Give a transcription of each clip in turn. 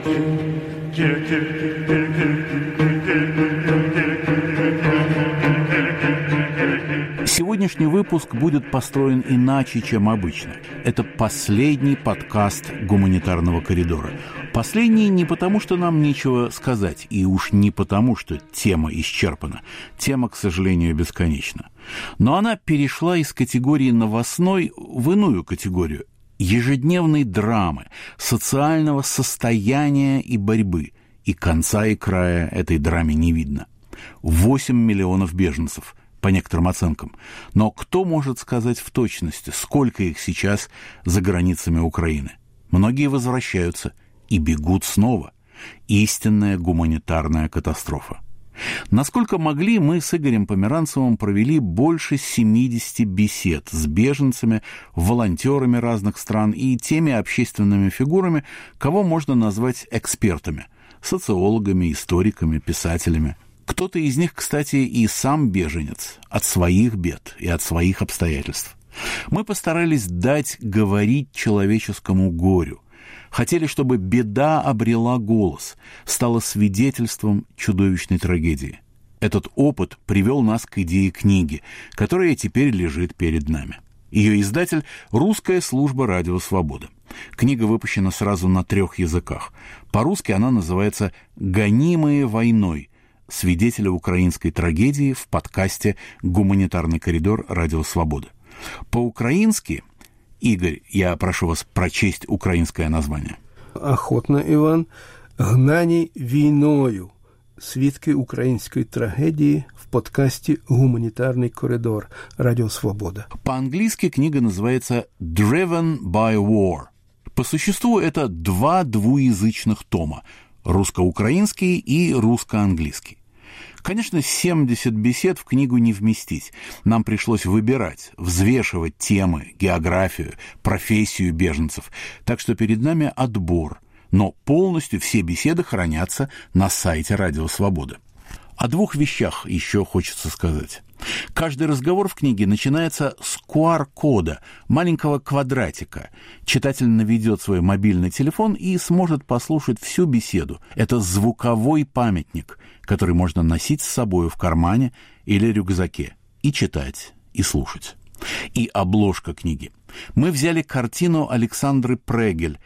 Сегодняшний выпуск будет построен иначе, чем обычно. Это последний подкаст «Гуманитарного коридора». Последний не потому, что нам нечего сказать, и уж не потому, что тема исчерпана. Тема, к сожалению, бесконечна. Но она перешла из категории новостной в иную категорию – ежедневной драмы, социального состояния и борьбы. И конца и края этой драме не видно. 8 миллионов беженцев – по некоторым оценкам. Но кто может сказать в точности, сколько их сейчас за границами Украины? Многие возвращаются и бегут снова. Истинная гуманитарная катастрофа. Насколько могли, мы с Игорем Померанцевым провели больше 70 бесед с беженцами, волонтерами разных стран и теми общественными фигурами, кого можно назвать экспертами – социологами, историками, писателями. Кто-то из них, кстати, и сам беженец от своих бед и от своих обстоятельств. Мы постарались дать говорить человеческому горю. Хотели, чтобы беда обрела голос, стала свидетельством чудовищной трагедии. Этот опыт привел нас к идее книги, которая теперь лежит перед нами. Ее издатель – Русская служба радио «Свобода». Книга выпущена сразу на 3 языках. По-русски она называется «Гонимые войной. Свидетели украинской трагедии» в подкасте «Гуманитарный коридор. Радио Свобода». По-украински, Игорь, я прошу вас прочесть украинское название. Охотно, Иван. «Гнані війною. Свідки української трагедії» в подкасте «Гуманитарный коридор. Радио Свобода». По-английски книга называется «Driven by War». По существу это 2 двуязычных тома – русско-украинский и русско-английский. Конечно, 70 бесед в книгу не вместить. Нам пришлось выбирать, взвешивать темы, географию, профессию беженцев. Так что перед нами отбор. Но полностью все беседы хранятся на сайте «Радио Свобода». О 2 вещах еще хочется сказать. Каждый разговор в книге начинается с QR-кода, маленького квадратика. Читатель наведет свой мобильный телефон и сможет послушать всю беседу. Это звуковой памятник, который можно носить с собой в кармане или рюкзаке. И читать, и слушать. И обложка книги. Мы взяли картину Александры Прегель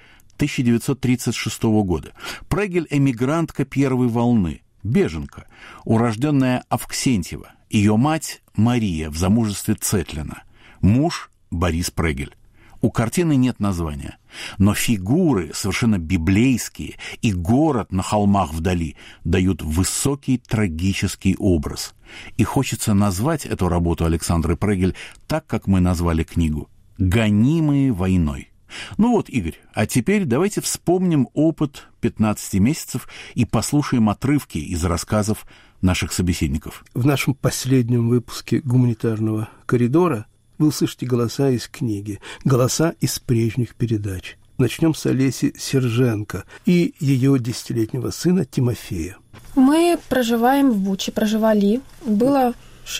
1936 года. Прегель – эмигрантка первой волны, беженка, урожденная Авксентьева. Ее мать – Мария в замужестве Цетлина. Муж – Борис Прегель. У картины нет названия, но фигуры совершенно библейские и город на холмах вдали дают высокий трагический образ. И хочется назвать эту работу Александры Прегель так, как мы назвали книгу – «Гонимые войной». Ну вот, Игорь, а теперь давайте вспомним опыт 15 месяцев и послушаем отрывки из рассказов наших собеседников. В нашем последнем выпуске «Гуманитарного коридора» вы услышите голоса из книги, голоса из прежних передач. Начнем с Олеси Серженко и ее 10-летнего сына Тимофея. Мы проживаем в Буче, проживали. Было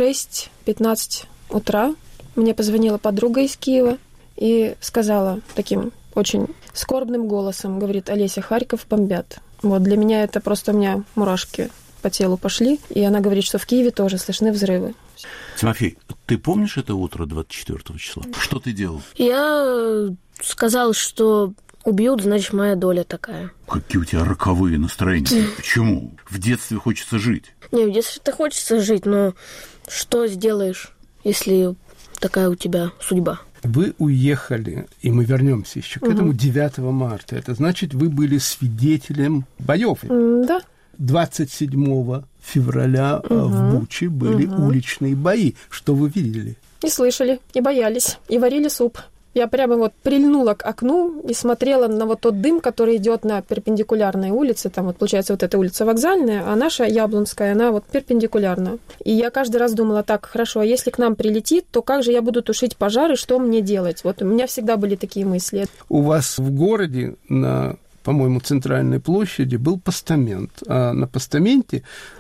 6:15 утра. Мне позвонила подруга из Киева и сказала таким очень скорбным голосом, говорит: «Олеся, Харьков бомбят». Вот для меня это просто, у меня мурашки по телу пошли. И она говорит, что в Киеве тоже слышны взрывы. Тимофей, ты помнишь это утро 24 числа? Что ты делал? Я сказал, что убьют, значит, моя доля такая. Какие у тебя роковые настроения. Почему? В детстве хочется жить. Не, в детстве-то хочется жить, но что сделаешь, если такая у тебя судьба? Вы уехали, и мы вернемся еще к этому, 9 марта. Это значит, вы были свидетелем боев. Да. 27 февраля в Буче были уличные бои. Что вы видели? И слышали, и боялись, и варили суп. Я прямо вот прильнула к окну и смотрела на вот тот дым, который идет на перпендикулярной улице. Там вот получается вот эта улица Вокзальная, а наша Яблонская, она вот перпендикулярна. И я каждый раз думала: так, хорошо, а если к нам прилетит, то как же я буду тушить пожары, что мне делать? Вот у меня всегда были такие мысли. У вас в городе на, по-моему, центральной площади был постамент, а на постаменте был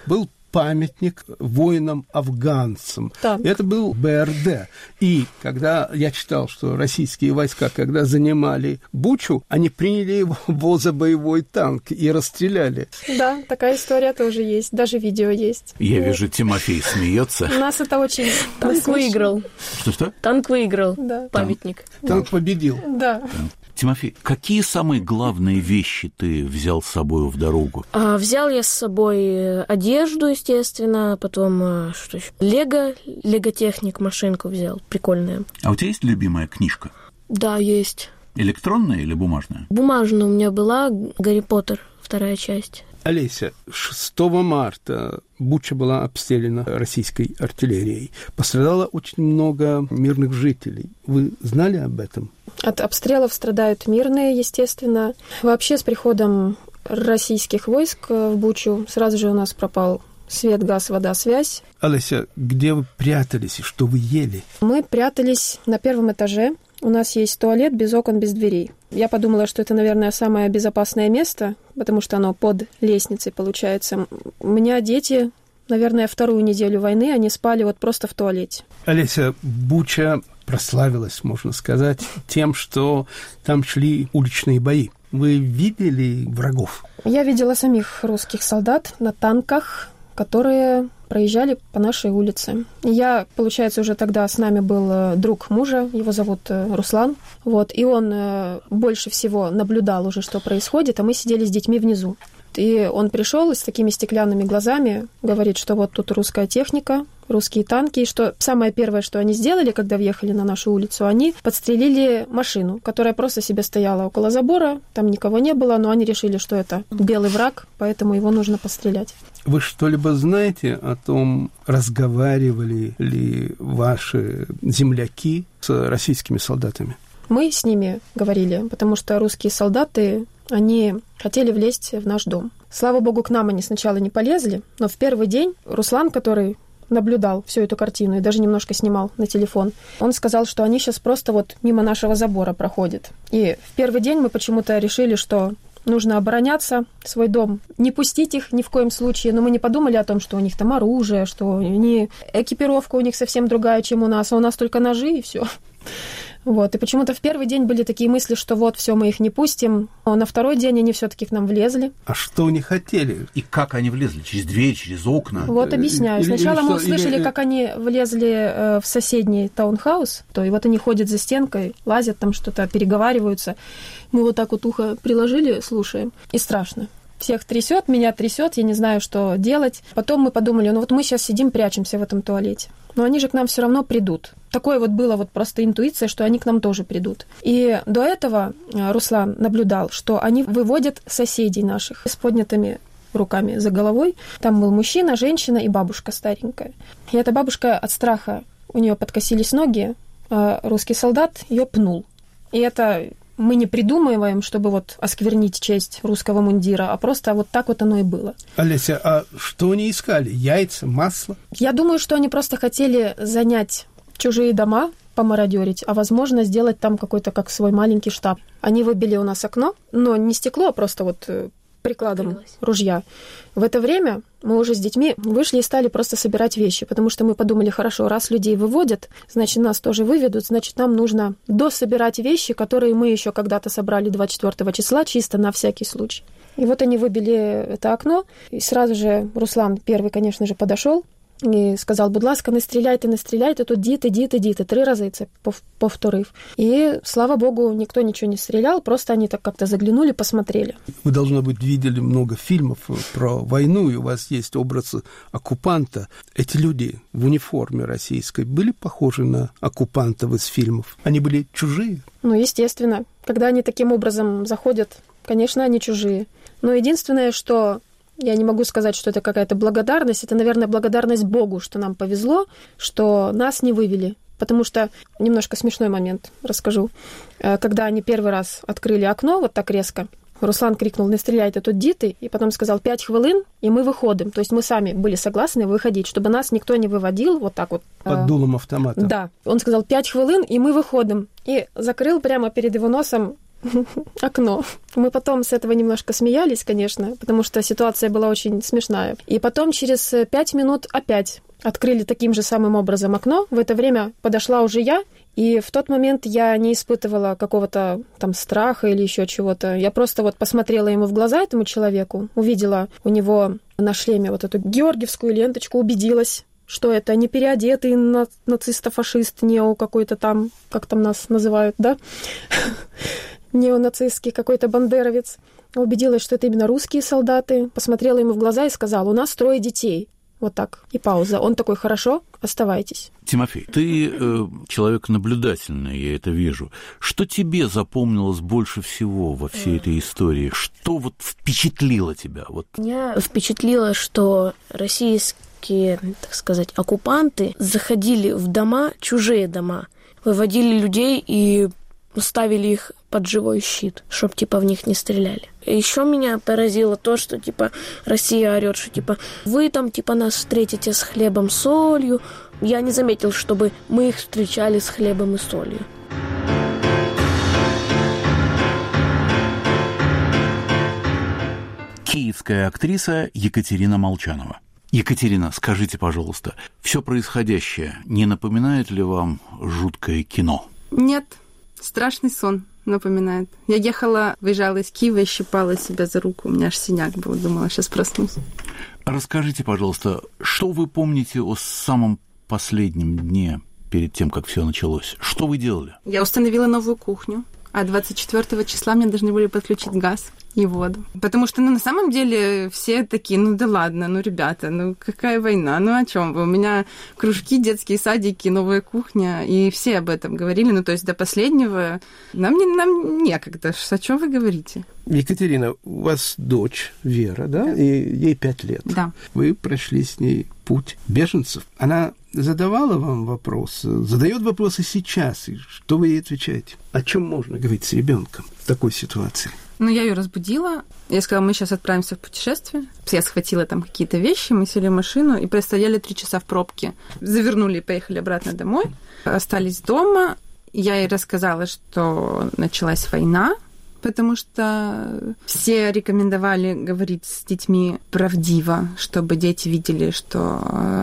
памятник воинам-афганцам. Так. Это был БРД. И когда я читал, что российские войска, когда занимали Бучу, они приняли его за боевой танк и расстреляли. Да, такая история тоже есть. Даже видео есть. Я вижу, Тимофей смеется. У нас это очень... Танк выиграл. Что-что? Танк выиграл. Да. Памятник. Танк победил. Да. Тимофей, какие самые главные вещи ты взял с собой в дорогу? Взял я с собой одежду, естественно, потом что еще? Лего-техник, машинку взял, прикольная. А у тебя есть любимая книжка? Да, есть. Электронная или бумажная? Бумажная у меня была «Гарри Поттер», 2 часть. Олеся, 6 марта Буча была обстреляна российской артиллерией. Пострадало очень много мирных жителей. Вы знали об этом? От обстрелов страдают мирные, естественно. Вообще с приходом российских войск в Бучу сразу же у нас пропал свет, газ, вода, связь. Олеся, где вы прятались и что вы ели? Мы прятались на 1 этаже. У нас есть туалет без окон, без дверей. Я подумала, что это, наверное, самое безопасное место, потому что оно под лестницей получается. У меня дети, наверное, 2-ю неделю войны, они спали вот просто в туалете. Олеся, Буча прославилась, можно сказать, тем, что там шли уличные бои. Вы видели врагов? Я видела самих русских солдат на танках, которые проезжали по нашей улице. Я, получается, уже тогда с нами был друг мужа, его зовут Руслан, вот, и он больше всего наблюдал уже, что происходит, а мы сидели с детьми внизу. И он пришел с такими стеклянными глазами, говорит, что вот тут русская техника, русские танки, и что самое первое, что они сделали, когда въехали на нашу улицу, они подстрелили машину, которая просто себе стояла около забора, там никого не было, но они решили, что это белый враг, поэтому его нужно пострелять. Вы что-либо знаете о том, разговаривали ли ваши земляки с российскими солдатами? Мы с ними говорили, потому что русские солдаты, они хотели влезть в наш дом. Слава богу, к нам они сначала не полезли, но в первый день Руслан, который наблюдал всю эту картину и даже немножко снимал на телефон, он сказал, что они сейчас просто вот мимо нашего забора проходят. И в первый день мы почему-то решили, что нужно обороняться, свой дом, не пустить их ни в коем случае, но мы не подумали о том, что у них там оружие, что они... экипировка у них совсем другая, чем у нас, а у нас только ножи и все. Вот. И почему-то в первый день были такие мысли, что вот, все, мы их не пустим. Но на второй день они все-таки к нам влезли. А что они хотели? И как они влезли? Через дверь, через окна? Вот объясняю. Сначала мы услышали, как они влезли в соседний таунхаус. И вот они ходят за стенкой, лазят там что-то, переговариваются. Мы вот так вот ухо приложили, слушаем. И страшно. Всех трясет, меня трясет, я не знаю, что делать. Потом мы подумали, ну вот мы сейчас сидим, прячемся в этом туалете. Но они же к нам все равно придут. Такое вот было вот просто интуиция, что они к нам тоже придут. И до этого Руслан наблюдал, что они выводят соседей наших с поднятыми руками за головой. Там был мужчина, женщина и бабушка старенькая. И эта бабушка от страха, у нее подкосились ноги, а русский солдат ее пнул. И это... Мы не придумываем, чтобы вот осквернить честь русского мундира, а просто вот так вот оно и было. Олеся, а что они искали? Яйца, масло? Я думаю, что они просто хотели занять чужие дома, помародерить, а, возможно, сделать там какой-то как свой маленький штаб. Они выбили у нас окно, но не стекло, а просто вот прикладом ружья. В это время мы уже с детьми вышли и стали просто собирать вещи, потому что мы подумали, хорошо, раз людей выводят, значит, нас тоже выведут, значит, нам нужно дособирать вещи, которые мы еще когда-то собрали 24 числа, чисто на всякий случай. И вот они выбили это окно, и сразу же Руслан первый, конечно же, подошел і сказав, будь ласка, не стріляйте, тут діти, 3 рази це повторив. И, слава богу, никто ничего не стрелял, просто они так как-то заглянули, посмотрели. Вы, должно быть, видели много фильмов про войну, и у вас есть образ оккупанта. Эти люди в униформе российской были похожи на оккупантов из фильмов? Они были чужие? Ну, естественно. Когда они таким образом заходят, конечно, они чужие. Но единственное, что... Я не могу сказать, что это какая-то благодарность. Это, наверное, благодарность Богу, что нам повезло, что нас не вывели. Потому что, немножко смешной момент расскажу. Когда они первый раз открыли окно вот так резко, Руслан крикнул, не стреляйте, тут діти, и потом сказал, 5 хвилин, и мы выходим. То есть мы сами были согласны выходить, чтобы нас никто не выводил вот так вот. Под дулом автомата. Да. Он сказал, 5 хвилин, и мы выходим. И закрыл прямо перед его носом окно. Мы потом с этого немножко смеялись, конечно, потому что ситуация была очень смешная. И потом через 5 минут опять открыли таким же самым образом окно. В это время подошла уже я, и в тот момент я не испытывала какого-то там страха или еще чего-то. Я просто вот посмотрела ему в глаза, этому человеку, увидела у него на шлеме вот эту георгиевскую ленточку, убедилась, что это не переодетый нацист-фашист, нео какой-то там, как там нас называют, да? Неонацистский какой-то бандеровец. Убедилась, что это именно русские солдаты. Посмотрела ему в глаза и сказала: у нас 3 детей. Вот так. И пауза. Он такой: хорошо, оставайтесь. Тимофей, ты человек наблюдательный, я это вижу. Что тебе запомнилось больше всего во всей этой истории? Что вот впечатлило тебя? Вот. Меня впечатлило, что российские, так сказать, оккупанты заходили в дома, чужие дома, выводили людей и ставили их под живой щит, чтобы, типа, в них не стреляли. Еще меня поразило то, что, типа, Россия орёт, что, типа, вы там, типа, нас встретите с хлебом, солью. Я не заметил, чтобы мы их встречали с хлебом и солью. Киевская актриса Екатерина Молчанова. Екатерина, скажите, пожалуйста, все происходящее не напоминает ли вам жуткое кино? Нет. Страшный сон напоминает. Я выезжала из Киева и щипала себя за руку. У меня аж синяк был. Думала, сейчас проснусь. Расскажите, пожалуйста, что вы помните о самом последнем дне перед тем, как все началось? Что вы делали? Я установила новую кухню, а 24 числа мне должны были подключить газ и воду. Потому что, на самом деле, все такие: да ладно, ребята, какая война, о чем вы? У меня кружки, детские садики, новая кухня, и все об этом говорили, то есть до последнего. Нам некогда, о чем вы говорите? Екатерина, у вас дочь Вера, да? И ей 5 лет. Да. Вы прошли с ней путь беженцев. Она задавала вам вопросы, задает вопросы сейчас, и что вы ей отвечаете? О чем можно говорить с ребенком в такой ситуации? Я ее разбудила. Я сказала: мы сейчас отправимся в путешествие. Я схватила там какие-то вещи, мы сели в машину и простояли 3 часа в пробке. Завернули и поехали обратно домой. Остались дома. Я ей рассказала, что началась война, потому что все рекомендовали говорить с детьми правдиво, чтобы дети видели, что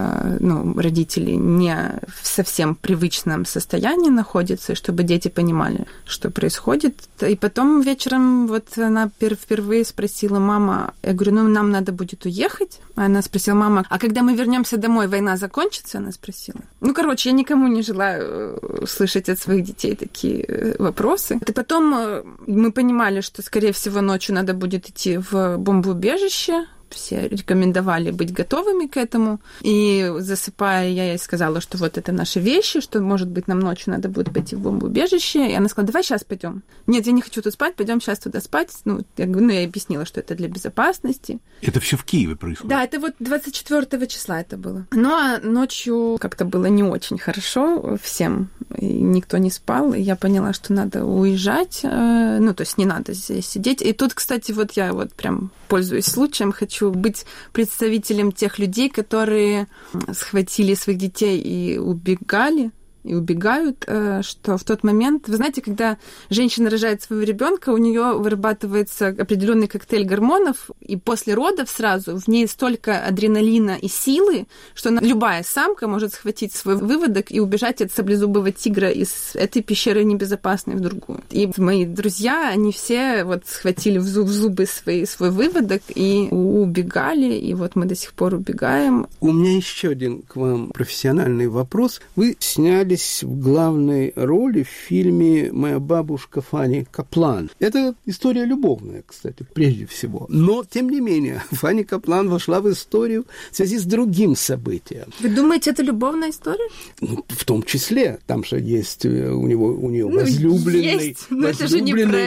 родители не в совсем привычном состоянии находятся, и чтобы дети понимали, что происходит. И потом вечером она впервые спросила: мама, я говорю, нам надо будет уехать. А она спросила: мама, а когда мы вернемся домой, война закончится? Она спросила. Я никому не желаю слышать от своих детей такие вопросы. И потом мы понимали, что, скорее всего, ночью надо будет идти в бомбоубежище. Все рекомендовали быть готовыми к этому. И засыпая, я ей сказала, что это наши вещи, что, может быть, нам ночью надо будет пойти в бомбоубежище. И она сказала: давай сейчас пойдем. Нет, я не хочу тут спать, пойдем сейчас туда спать. Я объяснила, что это для безопасности. Это все в Киеве происходит? Да, это 24 числа это было. А ночью как-то было не очень хорошо всем. И никто не спал. И я поняла, что надо уезжать. То есть не надо здесь сидеть. И тут, кстати, я прям пользуясь случаем, хочу быть представителем тех людей, которые схватили своих детей и убегали, и убегают, что в тот момент, вы знаете, когда женщина рожает своего ребенка, у нее вырабатывается определенный коктейль гормонов, и после родов сразу в ней столько адреналина и силы, что любая самка может схватить свой выводок и убежать от саблезубого тигра из этой пещеры небезопасной в другую. И мои друзья, они все схватили в зубы свой выводок и убегали, и мы до сих пор убегаем. У меня еще один к вам профессиональный вопрос. Вы сняли в главной роли в фильме «Моя бабушка» Фанни Каплан. Это история любовная, кстати, прежде всего. Но, тем не менее, Фанни Каплан вошла в историю в связи с другим событием. Вы думаете, это любовная история? В том числе. Там же есть у нее возлюбленный. Есть, но это же не про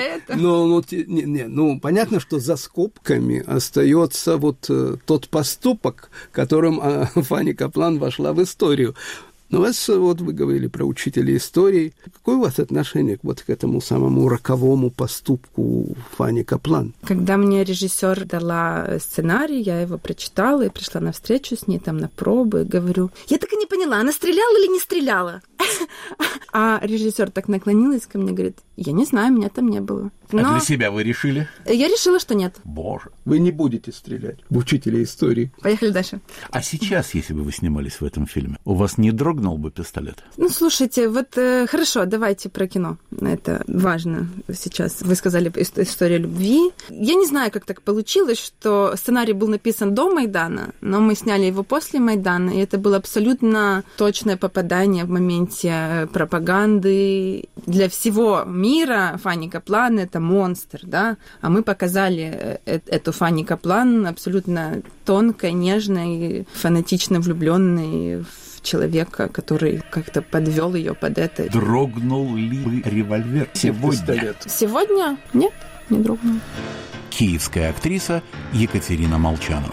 это. Понятно, что за скобками остается тот поступок, которым Фанни Каплан вошла в историю. Но вы говорили про учителя истории. Какое у вас отношение к этому самому роковому поступку Фанни Каплан? Когда мне режиссер дала сценарий, я его прочитала и пришла на встречу с ней на пробы, говорю: я так и не поняла, она стреляла или не стреляла? А режиссер так наклонилась ко мне, говорит: Я не знаю, меня там не было. А для себя вы решили? Я решила, что нет. Боже. Вы не будете стрелять в учителя истории. Поехали дальше. А сейчас, если бы вы снимались в этом фильме, у вас не дрогнул бы пистолет? Ну, слушайте, вот хорошо, давайте про кино. Это важно сейчас. Вы сказали история любви. Я не знаю, как так получилось, что сценарий был написан до Майдана, но мы сняли его после Майдана, и это было абсолютно точное попадание в моменте пропаганды. Для всего мира Фанни Каплан — это монстр, да? А мы показали эту Фанни Каплан абсолютно тонкой, нежной, фанатично влюбленной в человека, который как-то подвел ее под это. Дрогнул ли револьвер сегодня? Сегодня? Нет, не дрогнул. Киевская актриса Екатерина Молчанова.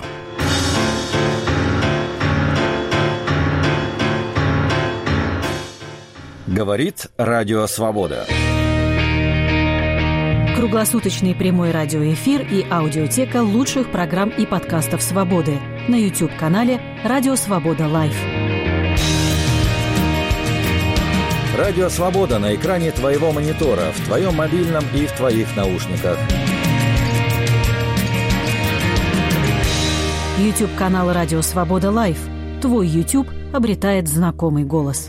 Говорит Радио Свобода. Круглосуточный прямой радиоэфир и аудиотека лучших программ и подкастов «Свободы» на YouTube-канале «Радио Свобода Лайв». Радио Свобода на экране твоего монитора, в твоем мобильном и в твоих наушниках. YouTube-канал «Радио Свобода Лайв». Твой YouTube обретает знакомый голос.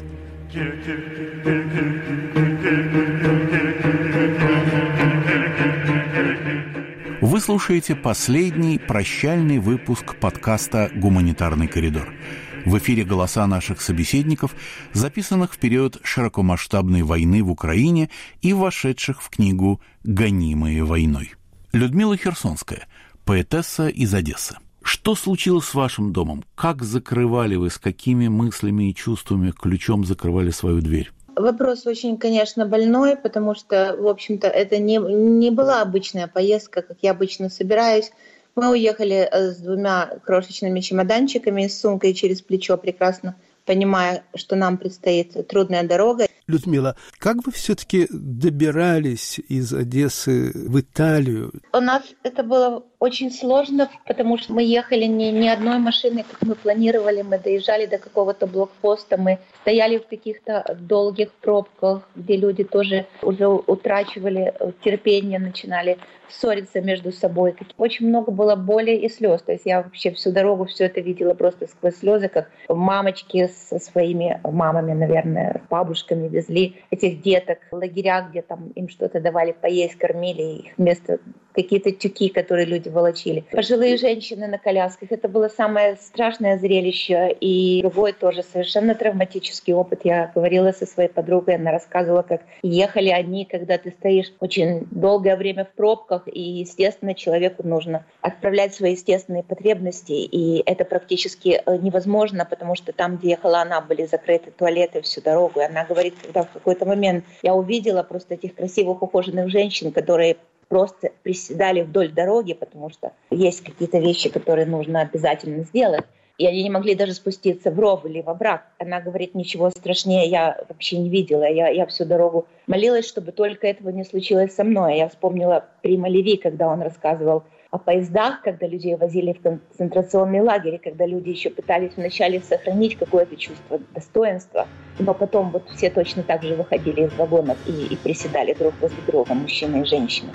Вы слушаете последний прощальный выпуск подкаста «Гуманитарный коридор». В эфире голоса наших собеседников, записанных в период широкомасштабной войны в Украине и вошедших в книгу «Гонимые войной». Людмила Херсонская, поэтесса из Одессы. Что случилось с вашим домом? Как закрывали вы, с какими мыслями и чувствами ключом закрывали свою дверь? Вопрос очень, конечно, больной, потому что, в общем-то, это не была обычная поездка, как я обычно собираюсь. Мы уехали с 2 крошечными чемоданчиками, с сумкой через плечо, прекрасно понимая, что нам предстоит трудная дорога. Людмила, как вы все-таки добирались из Одессы в Италию? У нас это было очень сложно, потому что мы ехали не одной машиной, как мы планировали. Мы доезжали до какого-то блокпоста, мы стояли в каких-то долгих пробках, где люди тоже уже утрачивали терпение, начинали ссориться между собой. Очень много было боли и слез. То есть я вообще всю дорогу все это видела просто сквозь слезы, как мамочки со своими мамами, наверное, бабушками везли этих деток в лагеря, где там им что-то давали поесть, кормили их вместо какие-то тюки, которые люди волочили. Пожилые женщины на колясках. Это было самое страшное зрелище. И другой тоже совершенно травматический опыт. Я говорила со своей подругой, она рассказывала, как ехали они, когда ты стоишь очень долгое время в пробках, и, естественно, человеку нужно отправлять свои естественные потребности. И это практически невозможно, потому что там, где ехала она, были закрыты туалеты всю дорогу. И она говорит, когда в какой-то момент я увидела просто этих красивых ухоженных женщин, которые просто приседали вдоль дороги, потому что есть какие-то вещи, которые нужно обязательно сделать. И они не могли даже спуститься в ров или в овраг. Она говорит, ничего страшнее я вообще не видела. Я всю дорогу молилась, чтобы только этого не случилось со мной. Я вспомнила Прима Леви, когда он рассказывал о поездах, когда людей возили в концентрационные лагеря, когда люди еще пытались вначале сохранить какое-то чувство достоинства, но потом вот все точно так же выходили из вагонов и приседали друг возле друга, мужчины и женщины.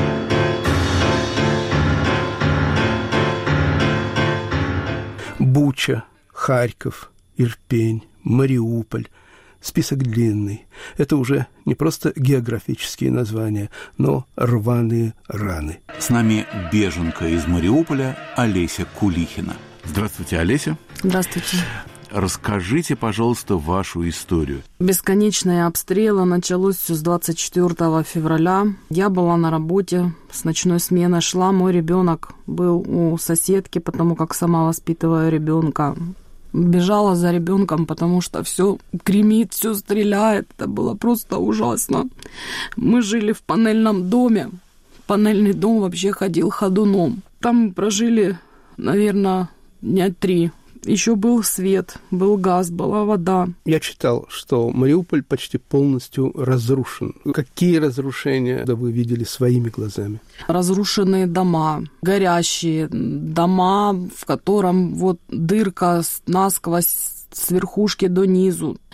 Буча, Харьков, Ирпень, Мариуполь. Список длинный. Это уже не просто географические названия, но рваные раны. С нами беженка из Мариуполя Олеся Кулихина. Здравствуйте, Олеся. Здравствуйте. Расскажите, пожалуйста, вашу историю. Бесконечные обстрелы. Началось все с 24 февраля. Я была на работе, с ночной смены шла. Мой ребенок был у соседки, потому как сама воспитываю ребенка. Бежала за ребенком, потому что все гремит, все стреляет. Это было просто ужасно. Мы жили в панельном доме. Панельный дом вообще ходил ходуном. Там прожили, наверное, дня 3. Еще был свет, был газ, была вода. Я читал, что Мариуполь почти полностью разрушен. Какие разрушения вы видели своими глазами? Разрушенные дома, горящие дома, в котором вот дырка насквозь с верхушки до низу.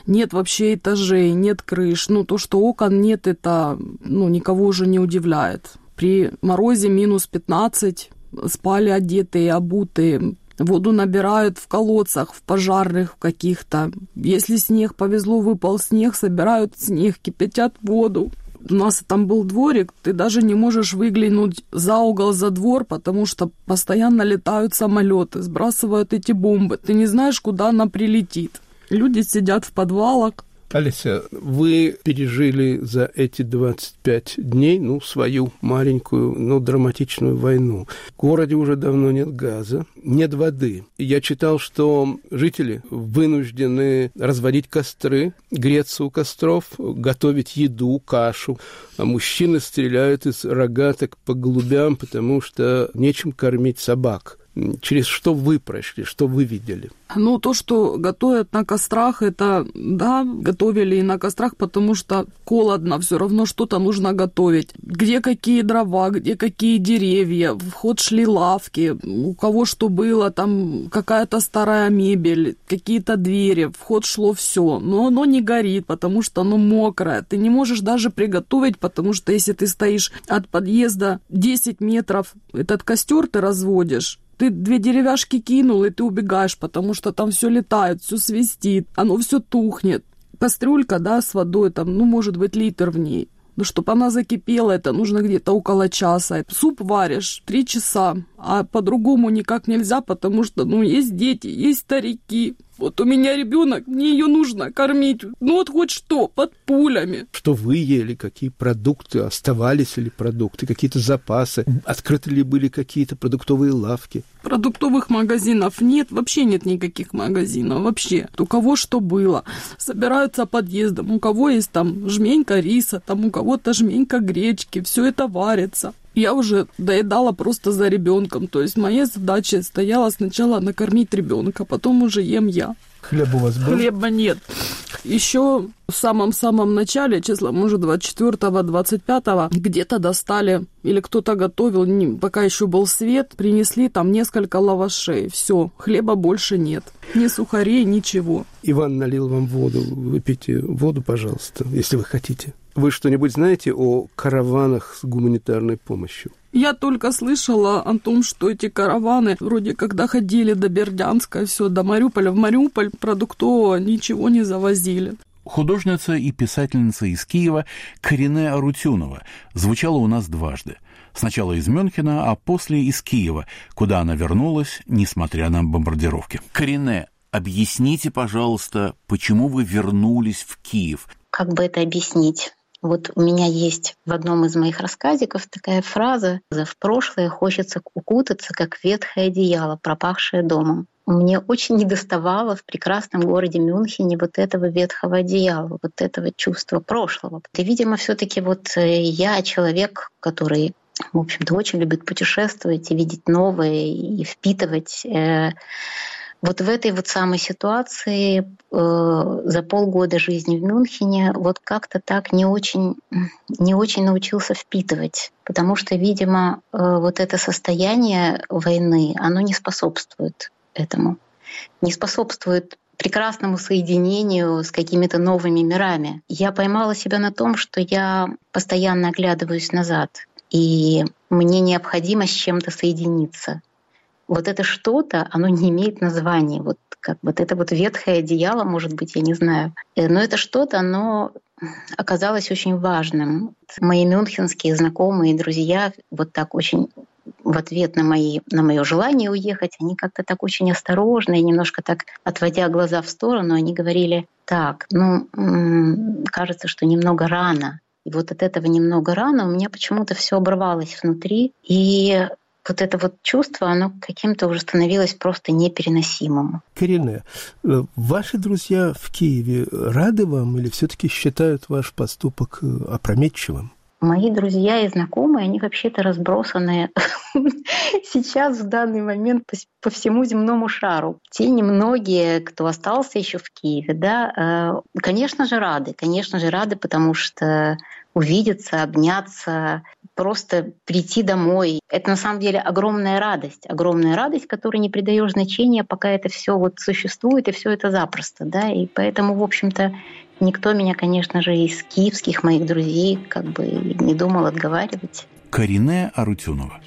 нет вообще этажей, нет крыш. То, что окон нет, это никого уже не удивляет. При морозе минус 15 спали одетые, обутые. Воду набирают в колодцах, в пожарных каких-то. Если снег, повезло, выпал снег, собирают снег, кипятят воду. У нас там был дворик, ты даже не можешь выглянуть за угол, за двор, потому что постоянно летают самолеты, сбрасывают эти бомбы. Ты не знаешь, куда она прилетит. Люди сидят в подвалах. Олеся, вы пережили за эти 25 дней, свою маленькую, но драматичную войну. В городе уже давно нет газа, нет воды. Я читал, что жители вынуждены разводить костры, греться у костров, готовить еду, кашу. А мужчины стреляют из рогаток по голубям, потому что нечем кормить собак. Через что вы прошли, что вы видели? То, что готовят на кострах, это, да, готовили и на кострах, потому что холодно, все равно что-то нужно готовить. Где какие дрова, где какие деревья, в ход шли лавки, у кого что было, там какая-то старая мебель, какие-то двери, в ход шло все. Но оно не горит, потому что оно мокрое. Ты не можешь даже приготовить, потому что если ты стоишь от подъезда 10 метров, этот костер ты разводишь, ты 2 деревяшки кинул, и ты убегаешь, потому что там все летает, все свистит, оно все тухнет. Кастрюлька, да, с водой, там, может быть, литр в ней. Но чтобы она закипела, это нужно где-то около часа. Суп варишь 3 часа, а по-другому никак нельзя, потому что, есть дети, есть старики. Вот у меня ребенок, мне ее нужно кормить. Хоть что, под пулями. Что вы ели, какие продукты, оставались ли продукты, какие-то запасы, открыты ли были какие-то продуктовые лавки? Продуктовых магазинов нет, вообще нет никаких магазинов, вообще. У кого что было. Собираются подъездом, у кого есть там жменька риса, там у кого-то жменька гречки, все это варится. Я уже доедала просто за ребенком. То есть моя задача стояла сначала накормить ребенка, потом уже ем я. Хлеб у вас был? Хлеба нет. Еще в самом-самом начале, числа, может, 24-го, 25-го, где-то достали, или кто-то готовил, пока еще был свет, принесли там несколько лавашей. Все, хлеба больше нет. Ни сухарей, ничего. Иван налил вам воду. Выпейте воду, пожалуйста, если вы хотите. Вы что-нибудь знаете о караванах с гуманитарной помощью? Я только слышала о том, что эти караваны вроде как доходили до Бердянска, все, до Мариуполя. В Мариуполь продуктового ничего не завозили. Художница и писательница из Киева Карине Арутюнова звучала у нас дважды. Сначала из Мюнхена, а после из Киева, куда она вернулась, несмотря на бомбардировки. Карине, объясните, пожалуйста, почему вы вернулись в Киев? Как бы это объяснить? Вот у меня есть в одном из моих рассказиков такая фраза: «В прошлое хочется укутаться, как ветхое одеяло, пропахшее домом». Мне очень недоставало в прекрасном городе Мюнхене вот этого ветхого одеяла, вот этого чувства прошлого. И, видимо, все-таки я человек, который, в общем-то, очень любит путешествовать и видеть новое, и впитывать. Вот в этой самой ситуации за полгода жизни в Мюнхене как-то так не очень научился впитывать, потому что, видимо, это состояние войны, оно не способствует этому, не способствует прекрасному соединению с какими-то новыми мирами. Я поймала себя на том, что я постоянно оглядываюсь назад, и мне необходимо с чем-то соединиться. Вот это что-то, оно не имеет названия. Это ветхое одеяло, может быть, я не знаю. Но это что-то, оно оказалось очень важным. Мои мюнхенские знакомые и друзья так очень в ответ на мое желание уехать, они как-то так очень осторожно и немножко так, отводя глаза в сторону, они говорили: так, кажется, что немного рано. И от этого немного рано у меня почему-то все оборвалось внутри, и это чувство, оно каким-то уже становилось просто непереносимым. Карине, ваши друзья в Киеве рады вам или все-таки считают ваш поступок опрометчивым? Мои друзья и знакомые, они вообще-то разбросаны сейчас, в данный момент, по всему земному шару. Те немногие, кто остался еще в Киеве, да, конечно же, рады, потому что увидеться, обняться, просто прийти домой. Это на самом деле огромная радость, которой не придаешь значения, пока это все вот существует, и все это запросто, да, и поэтому, в общем-то, никто меня, конечно же, из киевских моих друзей как бы не думал отговаривать. Карине Арутюнова.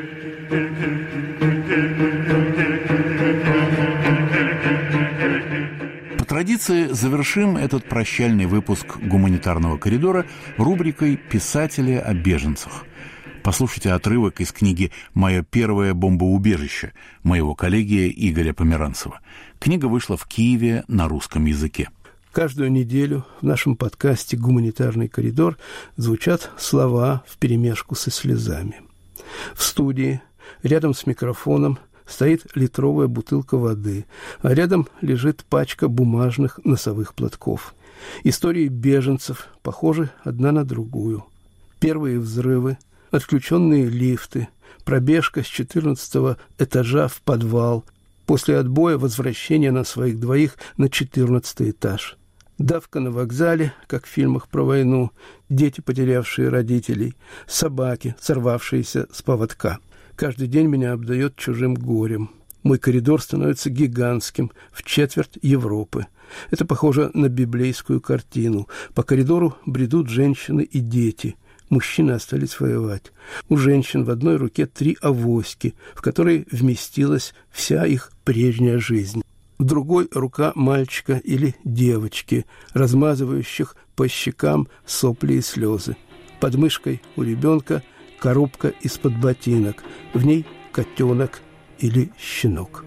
По традиции завершим этот прощальный выпуск «Гуманитарного коридора» рубрикой «Писатели о беженцах». Послушайте отрывок из книги «Мое первое бомбоубежище» моего коллеги Игоря Померанцева. Книга вышла в Киеве на русском языке. Каждую неделю в нашем подкасте «Гуманитарный коридор» звучат слова вперемешку со слезами. В студии, рядом с микрофоном, стоит литровая бутылка воды, а рядом лежит пачка бумажных носовых платков. Истории беженцев похожи одна на другую. Первые взрывы, отключенные лифты, пробежка с 14 этажа в подвал, после отбоя возвращение на своих двоих на 14 этаж. Давка на вокзале, как в фильмах про войну, дети, потерявшие родителей, собаки, сорвавшиеся с поводка. Каждый день меня обдает чужим горем. Мой коридор становится гигантским, в четверть Европы. Это похоже на библейскую картину. По коридору бредут женщины и дети. Мужчины остались воевать. У женщин в одной руке 3 авоськи, в которые вместилась вся их прежняя жизнь. В другой рука мальчика или девочки, размазывающих по щекам сопли и слезы. Под мышкой у ребенка коробка из-под ботинок. В ней котенок или щенок.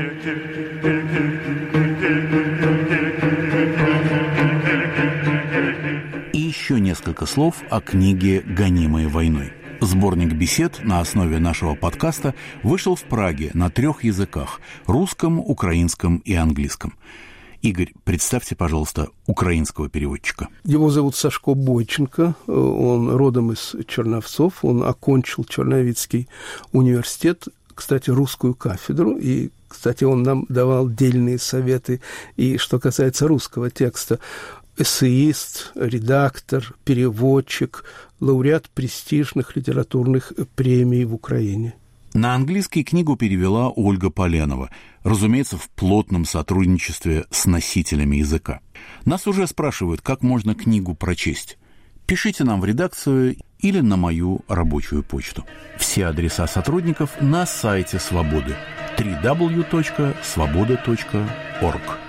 И еще несколько слов о книге «Гонимые войной». Сборник бесед на основе нашего подкаста вышел в Праге на 3 языках – русском, украинском и английском. Игорь, представьте, пожалуйста, украинского переводчика. Его зовут Сашко Бойченко, он родом из Черновцов, он окончил Черновицкий университет, кстати, русскую кафедру, и, кстати, он нам давал дельные советы, и что касается русского текста. Эссеист, редактор, переводчик, лауреат престижных литературных премий в Украине. На английский книгу перевела Ольга Поленова, разумеется, в плотном сотрудничестве с носителями языка. Нас уже спрашивают, как можно книгу прочесть. Пишите нам в редакцию или на мою рабочую почту. Все адреса сотрудников на сайте «Свободы» www.svoboda.org.